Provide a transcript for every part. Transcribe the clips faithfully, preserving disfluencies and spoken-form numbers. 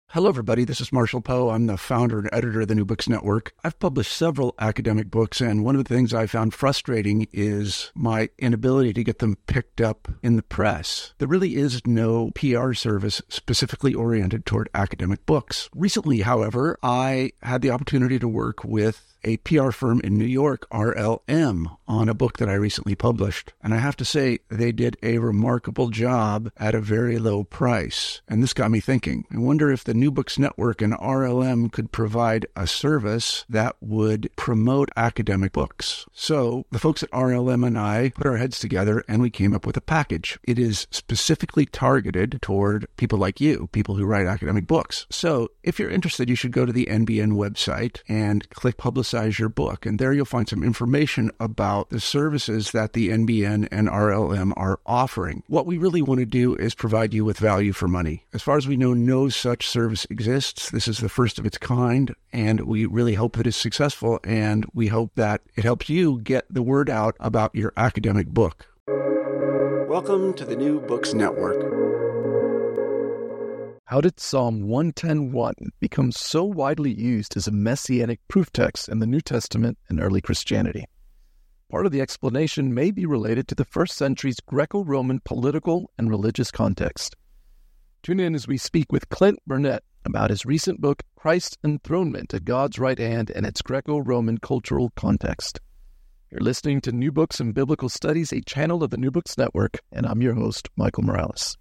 Hello, everybody. This is Marshall Poe. I'm the founder and editor of the New Books Network. I've published several academic books, and one of the things I found frustrating is my inability to get them picked up in the press. There really is no P R service specifically oriented toward academic books. Recently, however, I had the opportunity to work with a P R firm in New York, R L M, on a book that I recently published. And I have to say, they did a remarkable job at a very low price. And this got me thinking. I wonder if the New Books Network and R L M could provide a service that would promote academic books. So the folks at R L M and I put our heads together and we came up with a package. It is specifically targeted toward people like you, people who write academic books. So if you're interested, you should go to the N B N website and click Publicize your book. And there you'll find some information about the services that the N B N and R L M are offering. What we really want to do is provide you with value for money. As far as we know, no such service exists. This is the first of its kind, and we really hope that it's successful, and we hope that it helps you get the word out about your academic book. Welcome to the New Books Network. How did Psalm one ten one become so widely used as a messianic proof text in the New Testament and early Christianity? Part of the explanation may be related to the first century's Greco-Roman political and religious context. Tune in as we speak with Clint Burnett about his recent book, Christ's Enthronement at God's Right Hand and its Greco-Roman Cultural Context. You're listening to New Books and Biblical Studies, a channel of the New Books Network, and I'm your host, Michael Morales.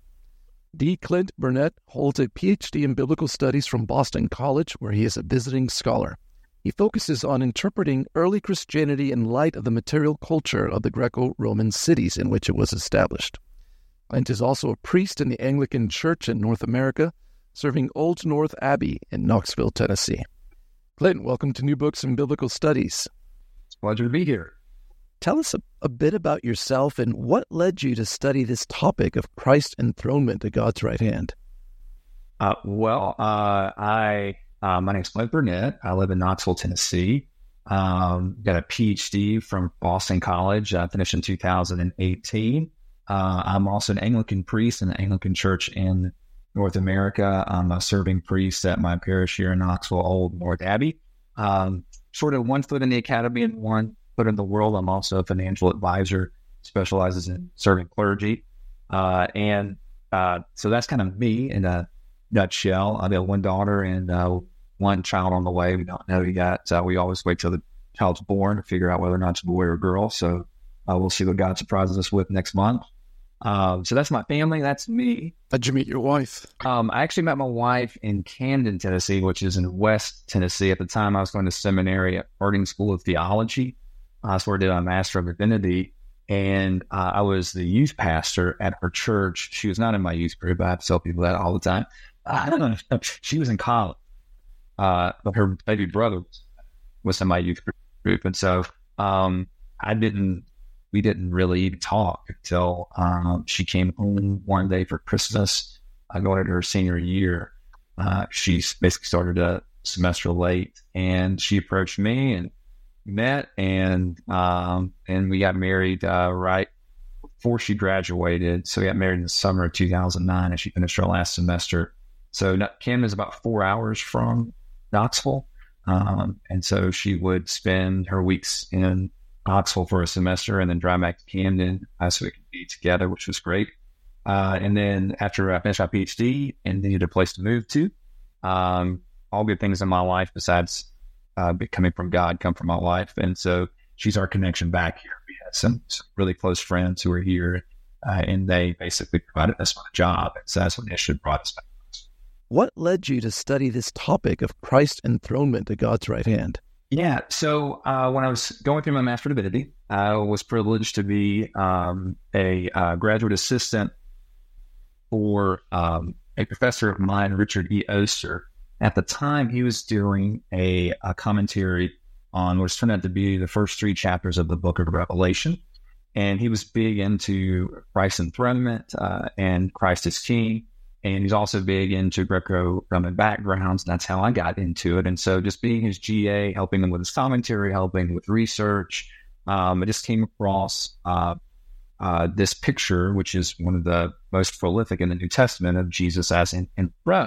D. Clint Burnett holds a P H D in Biblical Studies from Boston College, where he is a visiting scholar. He focuses on interpreting early Christianity in light of the material culture of the Greco-Roman cities in which it was established. Clint is also a priest in the Anglican Church in North America, serving Old North Abbey in Knoxville, Tennessee. Clint, welcome to New Books and Biblical Studies. It's a pleasure to be here. Tell us a, a bit about yourself and what led you to study this topic of Christ's enthronement at God's right hand. Uh, well, uh, I uh, my name's Clint Burnett. I live in Knoxville, Tennessee. Um, got a P H D from Boston College. I finished in two thousand eighteen. Uh, I'm also an Anglican priest in the Anglican Church in North America. I'm a serving priest at my parish here in Knoxville, Old North Abbey. Um, sort of one foot in the academy and one But in the world, I'm also a financial advisor, specializes in serving clergy. Uh, and uh, so that's kind of me in a nutshell. I've got one daughter and uh, one child on the way. We don't know yet. Uh, we always wait till the child's born to figure out whether or not it's a boy or a girl. So uh, we'll see what God surprises us with next month. Um, so that's my family. That's me. How'd you meet your wife? Um, I actually met my wife in Camden, Tennessee, which is in West Tennessee. At the time, I was going to seminary at Harding School of Theology. Uh, so I did a Master of Divinity, and uh, I was the youth pastor at her church. She was not in my youth group. I have to tell people that all the time. Uh, she was in college, uh, but her baby brother was in my youth group. And so um, I didn't, we didn't really even talk until um, she came home one day for Christmas, uh, going into her senior year. Uh, she basically started a semester late, and she approached me and met and um and we got married uh right before she graduated. So we got married in the summer of two thousand nine, and she finished her last semester. So Camden is about four hours from Knoxville, um and so she would spend her weeks in Knoxville for a semester and then drive back to Camden uh, so we could be together, which was great. Uh and then after I finished my P H D and needed a place to move to, um all good things in my life besides Uh, coming from God come from my wife. And so she's our connection back here. We had some, some really close friends who were here, uh, and they basically provided us with a job. And so that's what initially brought us back. What led you to study this topic of Christ's enthronement at God's right hand? Yeah. So uh, when I was going through my Master of Divinity, I was privileged to be um, a uh, graduate assistant for um, a professor of mine, Richard E. Oster. At the time, he was doing a, a commentary on what's turned out to be the first three chapters of the book of Revelation. And he was big into Christ's enthronement uh, and Christ is King. And he's also big into Greco-Roman backgrounds. And that's how I got into it. And so just being his G A, helping him with his commentary, helping with research, um, I just came across uh, uh, this picture, which is one of the most prolific in the New Testament, of Jesus as enthroned.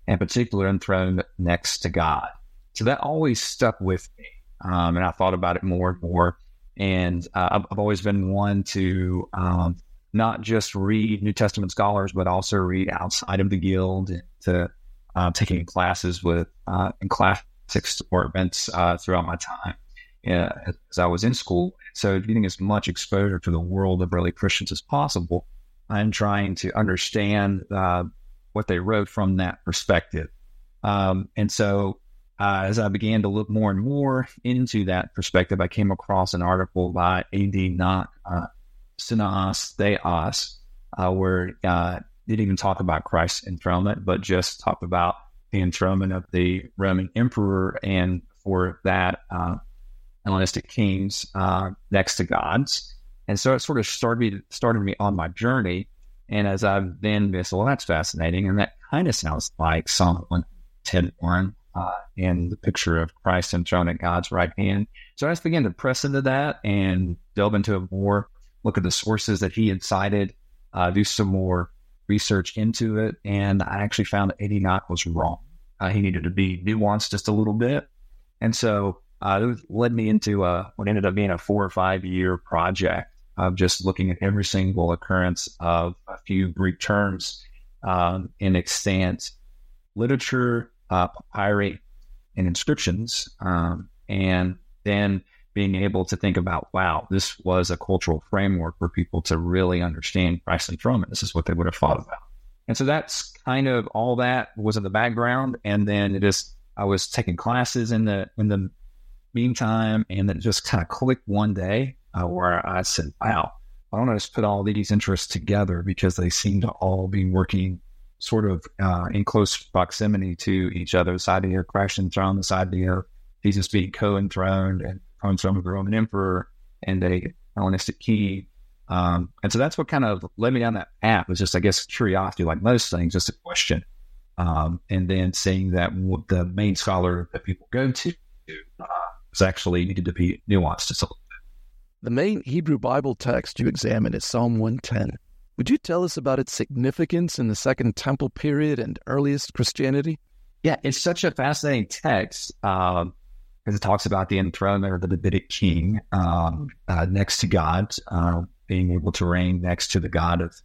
in particular enthroned next to God. So that always stuck with me. Um, and I thought about it more and more. And uh, I've, I've always been one to um, not just read New Testament scholars, but also read outside of the guild, and to uh, taking classes with uh, in classics departments uh, throughout my time uh, as I was in school. So getting as much exposure to the world of early Christians as possible, and trying to understand uh, what they wrote from that perspective. Um, and so Uh, as I began to look more and more into that perspective, I came across an article by A D Knock, uh, Synaos Theos, uh, where uh, didn't even talk about Christ's enthronement, but just talked about the enthronement of the Roman emperor, and for that, uh, Hellenistic kings uh, next to God's. And so it sort of started, started me on my journey. And as I've then been, so well, that's fascinating. And that kind of sounds like Psalm one ten one. Uh, and the picture of Christ enthroned at God's right hand. So I just began to press into that and delve into it more, look at the sources that he had cited, uh, do some more research into it. And I actually found that A D Knock was wrong. Uh, he needed to be nuanced just a little bit. And so uh, it led me into a, what ended up being a four or five year project of just looking at every single occurrence of a few Greek terms um, in extant literature, Uh, papyri, and inscriptions, um, and then being able to think about, wow, this was a cultural framework for people to really understand Christ's enthronement. This is what they would have thought about. And so that's kind of all that was in the background. And then it just, I was taking classes in the in the meantime, and then it just kind of clicked one day uh, where I said, wow, why don't I just put all these interests together, because they seem to all be working sort of uh, in close proximity to each other. This idea of Christ enthroned, this idea of Jesus being co-enthroned and co-enthroned with the Roman emperor and a Hellenistic king. Um, and so that's what kind of led me down that path, was just, I guess, curiosity, like most things, just a question. Um, and then seeing that the main scholar that people go to uh, was actually needed to be nuanced just a little bit. The main Hebrew Bible text you examine is Psalm one ten. Would you tell us about its significance in the Second Temple period and earliest Christianity? Yeah, it's such a fascinating text um, because it talks about the enthronement of the Davidic king um, uh, next to God, uh, being able to reign next to the God of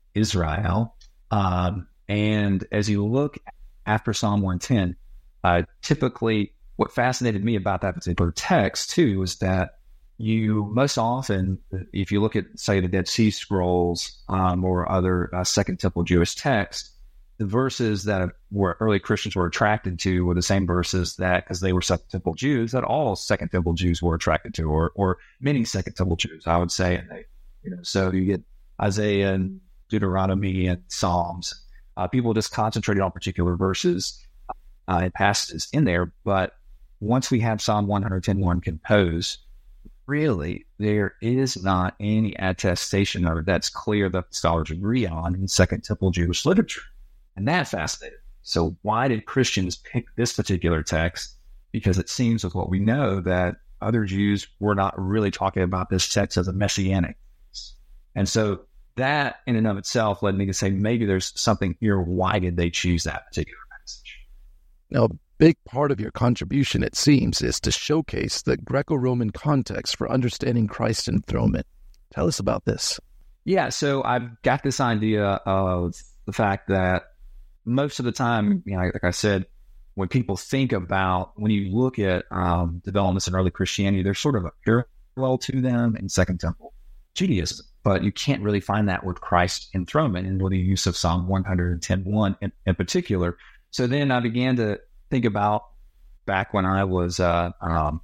Israel. Um, and as you look after Psalm one ten, uh, typically what fascinated me about that particular text, too, was that you most often, if you look at, say, the Dead Sea Scrolls um, or other uh, Second Temple Jewish texts, the verses that were early Christians were attracted to were the same verses that, because they were Second Temple Jews, that all Second Temple Jews were attracted to, or or many Second Temple Jews, I would say. And they, you know, so you get Isaiah and Deuteronomy and Psalms. Uh, people just concentrated on particular verses uh, and passages in there. But once we have Psalm one ten one composed, really, there is not any attestation of it that's clear that scholars agree on in Second Temple Jewish literature. And that fascinated me. So why did Christians pick this particular text? Because it seems with what we know that other Jews were not really talking about this text as a messianic text. And so that in and of itself led me to say, maybe there's something here. Why did they choose that particular passage? Now, a big part of your contribution, it seems, is to showcase the Greco-Roman context for understanding Christ's enthronement. Tell us about this. Yeah, so I've got this idea of the fact that most of the time, you know, like I said, when people think about, when you look at um, developments in early Christianity, there's sort of a parallel to them in Second Temple Judaism, but you can't really find that with Christ's enthronement and with the use of Psalm one ten one in, in particular. So then I began to think about back when I was uh, um,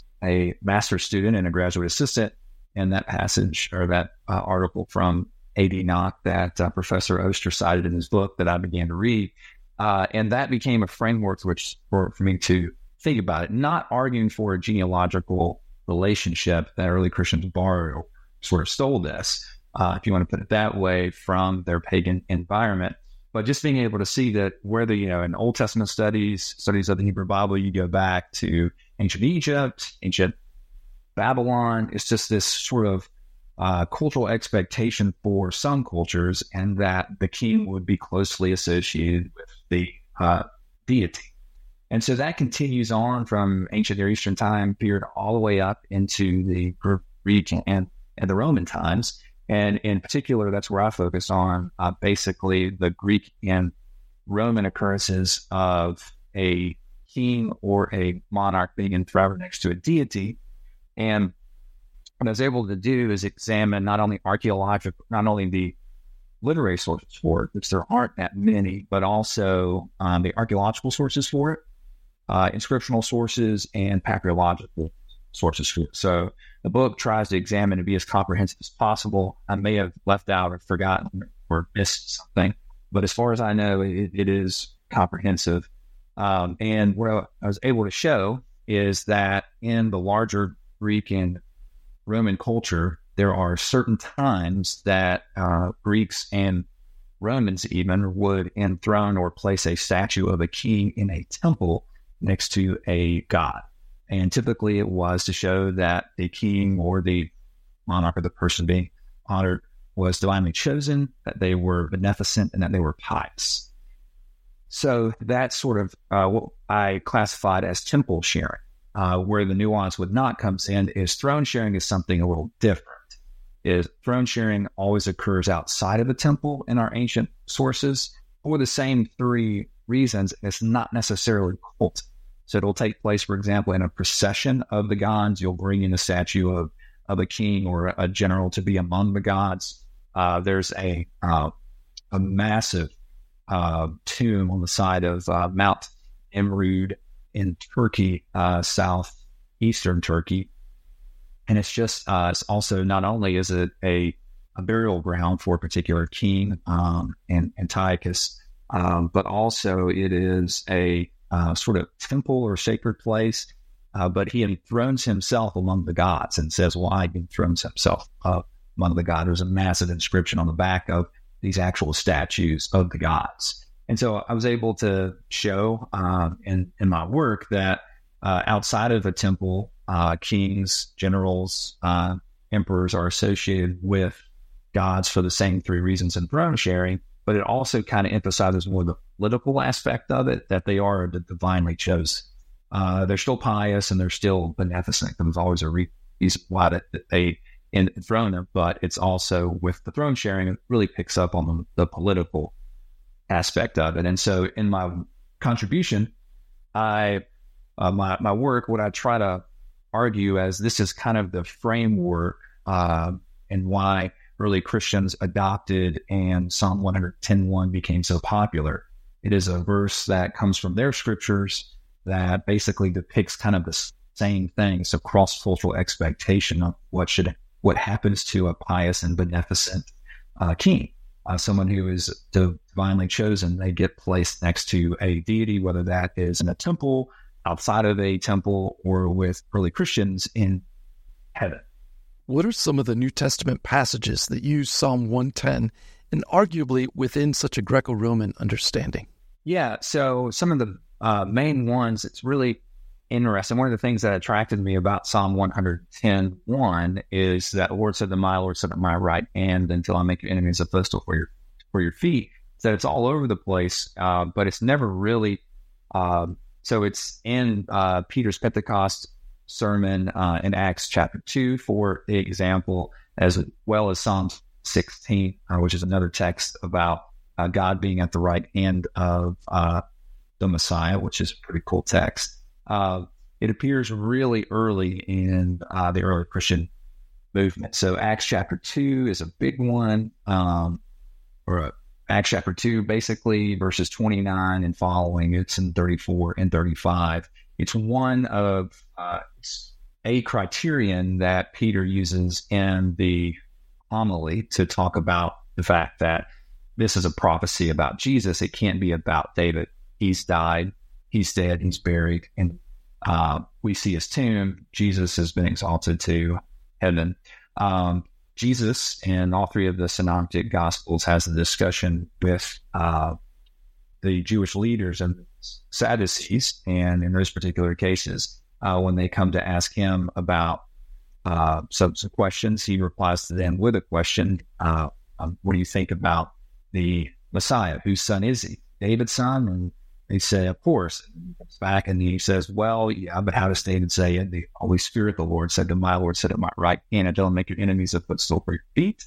a master's student and a graduate assistant, and that passage or that uh, article from A D Knock that uh, Professor Oster cited in his book that I began to read. Uh, and that became a framework which for, for me to think about it, not arguing for a genealogical relationship that early Christians borrowed, sort of stole this, uh, if you want to put it that way, from their pagan environment. But just being able to see that whether, you know, in Old Testament studies, studies of the Hebrew Bible, you go back to ancient Egypt, ancient Babylon, it's just this sort of uh, cultural expectation for some cultures, and that the king would be closely associated with the uh, deity. And so that continues on from ancient Near Eastern time period all the way up into the Greek and, and the Roman times. And in particular, that's where I focus on uh, basically the Greek and Roman occurrences of a king or a monarch being enthroned next to a deity. And what I was able to do is examine not only archaeological, not only the literary sources for it, which there aren't that many, but also um, the archaeological sources for it, uh, inscriptional sources, and papyrological sources for it. So the book tries to examine and be as comprehensive as possible. I may have left out or forgotten or missed something, but as far as I know, it, it is comprehensive. Um, and what I was able to show is that in the larger Greek and Roman culture, there are certain times that uh, Greeks and Romans even would enthrone or place a statue of a king in a temple next to a god. And typically it was to show that the king or the monarch or the person being honored was divinely chosen, that they were beneficent, and that they were pious. So that's sort of uh, what I classified as temple sharing. Uh, where the nuance with not comes in is throne sharing is something a little different. Is throne sharing always occurs outside of the temple in our ancient sources for the same three reasons. It's not necessarily cult. So it'll take place, for example, in a procession of the gods. You'll bring in a statue of, of a king or a general to be among the gods. Uh, there's a uh, a massive uh, tomb on the side of uh, Mount Nemrud in Turkey, uh, southeastern Turkey. And it's just, uh, it's also not only is it a, a burial ground for a particular king, um, and Antiochus, um, but also it is a uh, sort of temple or sacred place. Uh, but he enthrones himself among the gods and says why he enthrones himself uh, among the gods. There's a massive inscription on the back of these actual statues of the gods. And so I was able to show uh, in, in my work that uh, outside of a temple, uh, kings, generals, uh, emperors are associated with gods for the same three reasons in throne sharing, but it also kind of emphasizes more the political aspect of it, that they are divinely chosen. Uh, they're still pious and they're still beneficent. There's always a reason why that, that they enthrone them, but it's also with the throne sharing, it really picks up on the, the political aspect of it. And so in my contribution, I, uh, my, my work, what I try to argue as this is kind of the framework, uh, and why early Christians adopted and Psalm one ten one became so popular. It is a verse that comes from their scriptures that basically depicts kind of the same thing. So cross-cultural expectation of what should, what happens to a pious and beneficent uh, king. Uh, someone who is divinely chosen, they get placed next to a deity, whether that is in a temple, outside of a temple, or with early Christians in heaven. What are some of the New Testament passages that use Psalm one ten and arguably within such a Greco-Roman understanding? Yeah, so some of the uh, main ones, it's really interesting. One of the things that attracted me about Psalm one ten one is that the Lord said to my Lord, sit at my right hand until I make your enemies a footstool for your for your feet. So it's all over the place, uh, but it's never really. Uh, so it's in uh, Peter's Pentecost sermon uh, in Acts chapter two, for example, as well as Psalm sixteen, uh, which is another text about uh, God being at the right hand of uh, the Messiah, which is a pretty cool text. Uh, it appears really early in uh, the early Christian movement. So Acts chapter two is a big one, um, or uh, Acts chapter two, basically verses twenty-nine and following. It's in thirty-four and thirty-five. It's one of uh, it's a criterion that Peter uses in the homily to talk about the fact that this is a prophecy about Jesus. It can't be about David. He's died. He's dead, he's buried, and uh, we see his tomb. Jesus has been exalted to heaven. Um, Jesus, in all three of the synoptic gospels, has a discussion with uh, the Jewish leaders and Sadducees, and in those particular cases, uh, when they come to ask him about uh, some, some questions, he replies to them with a question. Uh, um, what do you think about the Messiah? Whose son is he? David's son? And He said, of course. And he comes back and he says, well, yeah, but how does David say it? The Holy Spirit, the Lord said to my Lord, sit at my right hand until I make your enemies a footstool for your feet.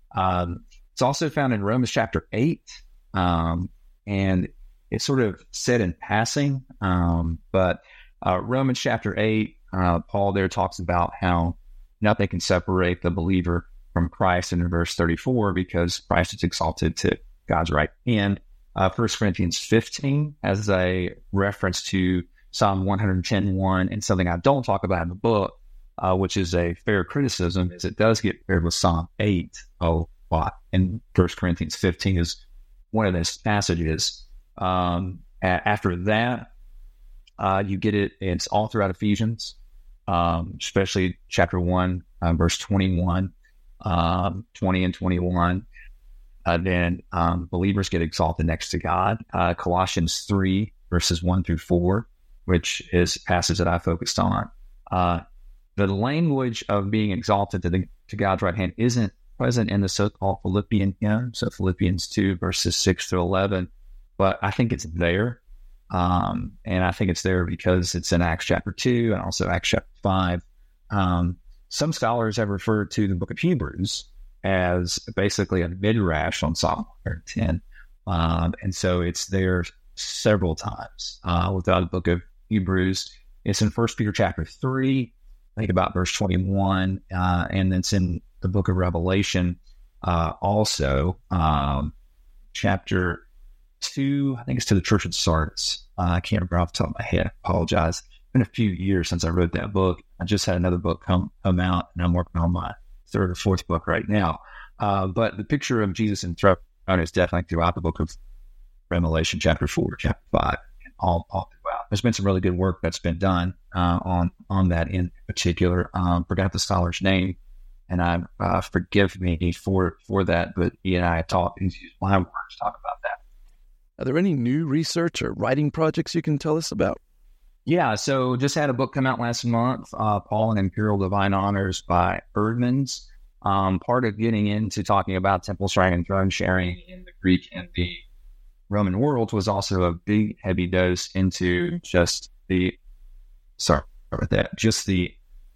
Um, it's also found in Romans chapter eight. Um, and it's sort of said in passing. Um, but uh, Romans chapter eight, uh, Paul there talks about how nothing can separate the believer from Christ in verse thirty-four, because Christ is exalted to God's right hand. Uh, First Corinthians fifteen has a reference to Psalm one ten one, and something I don't talk about in the book, uh, which is a fair criticism, is it does get paired with Psalm eight a lot. And First Corinthians fifteen is one of those passages. Um, a- after that, uh, you get it, it's all throughout Ephesians, um, especially chapter one, uh, verse twenty-one, um, twenty and twenty-one. Uh, then um, believers get exalted next to God. Uh, Colossians three, verses one through four, which is a passage that I focused on. Uh, the language of being exalted to, the, to God's right hand isn't present in the so-called Philippian hymn, so Philippians two, verses six through eleven, but I think it's there. Um, and I think it's there because it's in Acts chapter two and also Acts chapter five. Um, some scholars have referred to the book of Hebrews as basically a midrash on Psalm one ten. Um, and so it's there several times uh, without the book of Hebrews. It's in First Peter chapter three, I think about verse twenty-one, uh, and it's in the book of Revelation uh, also, um, chapter two, I think it's to the church of Sardis. Uh, I can't remember off the top of my head. I apologize. It's been a few years since I wrote that book. I just had another book come, come out, and I'm working on my third or fourth book right now. Uh, but the picture of Jesus enthroned is definitely throughout the book of Revelation, chapter four, chapter five, and all, all throughout. There's been some really good work that's been done uh, on on that in particular. Um, forgot the scholar's name, and I uh, forgive me for for that. But he and I talked, he's used my words to talk about that. Are there any new research or writing projects you can tell us about? Yeah, so just had a book come out last month, uh, Paul and Imperial Divine Honors by Erdmans. Um, part of getting into talking about temple sharing and throne sharing in the Greek and the Roman world was also a big, heavy dose into just the, sorry about that, just the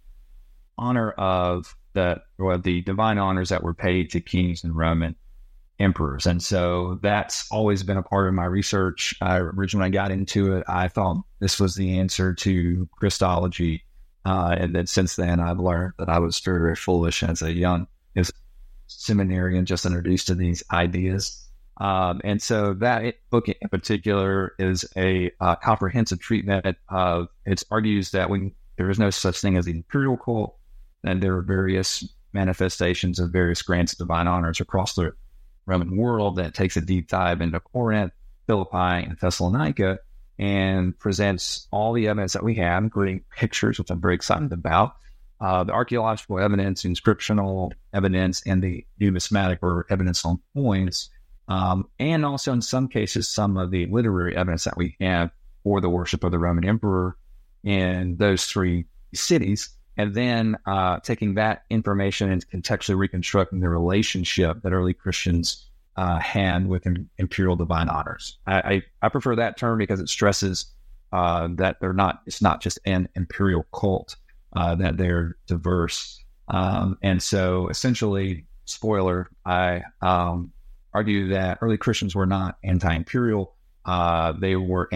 honor of the, or the divine honors that were paid to kings and Roman emperors. And so that's always been a part of my research. I, originally when I got into it, I thought this was the answer to Christology. Uh, and then since then, I've learned that I was very, very foolish as a young as seminarian, just introduced to these ideas. Um, and so that book in particular is a uh, comprehensive treatment of, it argues that when there is no such thing as the imperial cult, and there are various manifestations of various grants of divine honors across the Roman world that takes a deep dive into Corinth, Philippi, and Thessalonica, and presents all the evidence that we have, including pictures, which I'm very excited about, uh, the archaeological evidence, inscriptional evidence, and the numismatic or evidence on coins, um, and also in some cases, some of the literary evidence that we have for the worship of the Roman emperor in those three cities. And then uh, taking that information and contextually reconstructing the relationship that early Christians uh, had with im- imperial divine honors. I, I, I prefer that term because it stresses uh, that they're not, it's not just an imperial cult, uh, that they're diverse. Um, and so essentially, spoiler, I um, argue that early Christians were not anti-imperial. Uh, they were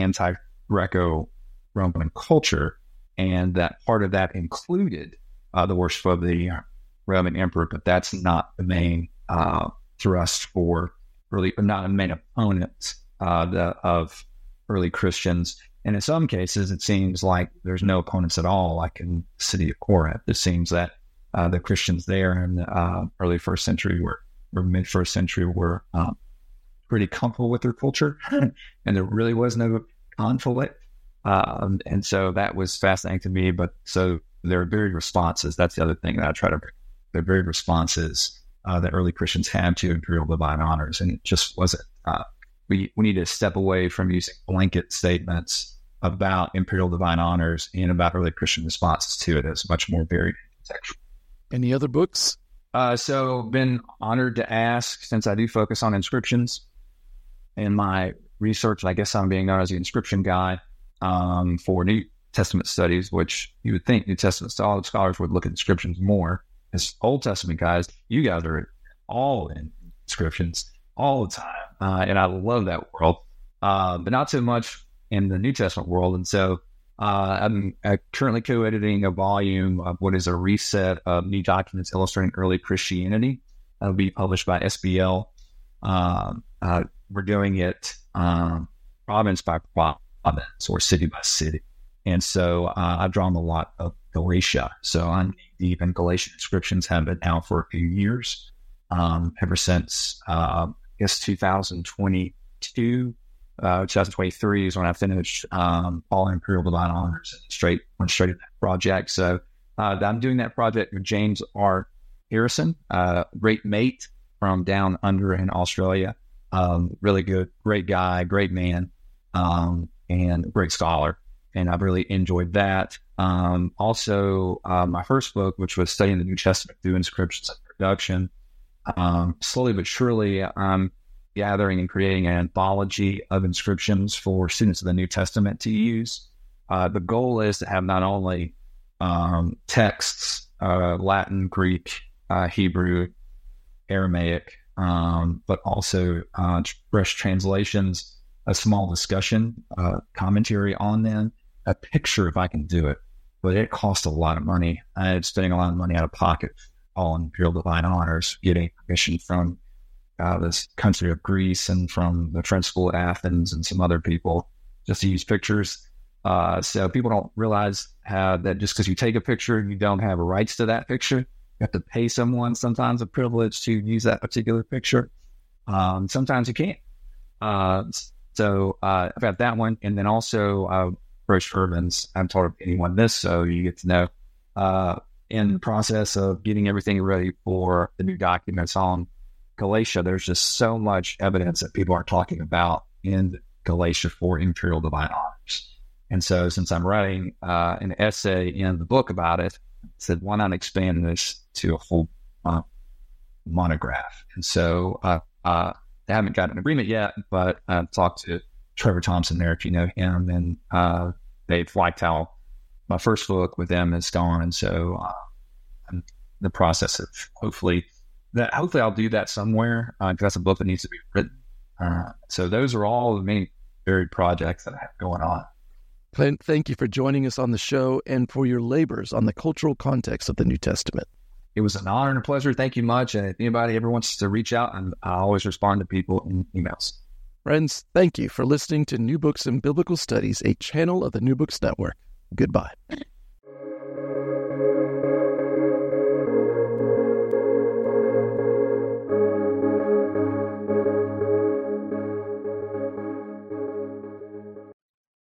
anti-Greco-Roman culture. And that part of that included uh, the worship of the Roman emperor, but that's not the main uh, thrust for early, not the main opponents uh, the, of early Christians. And in some cases, it seems like there's no opponents at all, like in the city of Corinth. It seems that uh, the Christians there in the uh, early first century were, or mid first century were um, pretty comfortable with their culture, and there really was no conflict. Um, and so that was fascinating to me, but so they're very responses. That's the other thing that I try to bring. They're very responses uh, that early Christians had to imperial divine honors. And it just wasn't, uh, we, we need to step away from using blanket statements about imperial divine honors and about early Christian responses to it. It's much more varied and contextual. Any other books? Uh, so been honored to ask, since I do focus on inscriptions in my research. I guess I'm being known as the inscription guy um, for New Testament studies, which you would think New Testament scholars would look at inscriptions more. As Old Testament guys, you guys are all in inscriptions all the time. Uh, and I love that world, uh, but not so much in the New Testament world. And so uh, I'm uh, currently co-editing a volume of what is a reset of new documents illustrating early Christianity. That'll be published by S B L. Um, uh, we're doing it um, province by province or city by city. And so uh, I've drawn a lot of Galatia. So I'm deep in Galatian inscriptions, have been out for a few years, um, ever since, uh, I guess, two thousand twenty-two, uh, two thousand twenty-three is when I finished um, all Imperial Divine Honors and straight went straight into that project. So uh, I'm doing that project with James R. Harrison, uh, great mate from down under in Australia. Um, really good, great guy, great man, um, and great scholar. And I've really enjoyed that. Um, also, uh, my first book, which was Studying the New Testament Through Inscriptions and Production, um, slowly but surely, I'm gathering and creating an anthology of inscriptions for students of the New Testament to use. Uh, the goal is to have not only um, texts, uh, Latin, Greek, uh, Hebrew, Aramaic, um, but also uh, fresh translations, a small discussion, uh, commentary on them, a picture if I can do it. But it costs a lot of money. I'm spending a lot of money out of pocket, all in Imperial Divine Honors, getting permission from uh, this country of Greece and from the French School at Athens and some other people just to use pictures. Uh, so people don't realize how that just because you take a picture, you don't have rights to that picture. You have to pay someone sometimes a privilege to use that particular picture. Um, sometimes you can't. Uh, so uh, I've got that one. And then also uh, Bruce Urbans. I haven't told anyone this, so you get to know. Uh, in the process of getting everything ready for the new documents on Galatia, there's just so much evidence that people are talking about in Galatia for Imperial Divine Honors. And so since I'm writing uh, an essay in the book about it, I said, why not expand this to a full uh, monograph? And so uh, uh, I haven't got an agreement yet, but I've talked to Trevor Thompson there, if you know him, and uh, they've liked how my first book with them has gone. And so uh, I'm in the process of hopefully that, hopefully I'll do that somewhere because uh, that's a book that needs to be written. Uh, so those are all the many varied projects that I have going on. Clint, thank you for joining us on the show and for your labors on the cultural context of the New Testament. It was an honor and a pleasure. Thank you much. And if anybody ever wants to reach out, and I always respond to people in emails. Friends, thank you for listening to New Books in Biblical Studies, a channel of the New Books Network. Goodbye.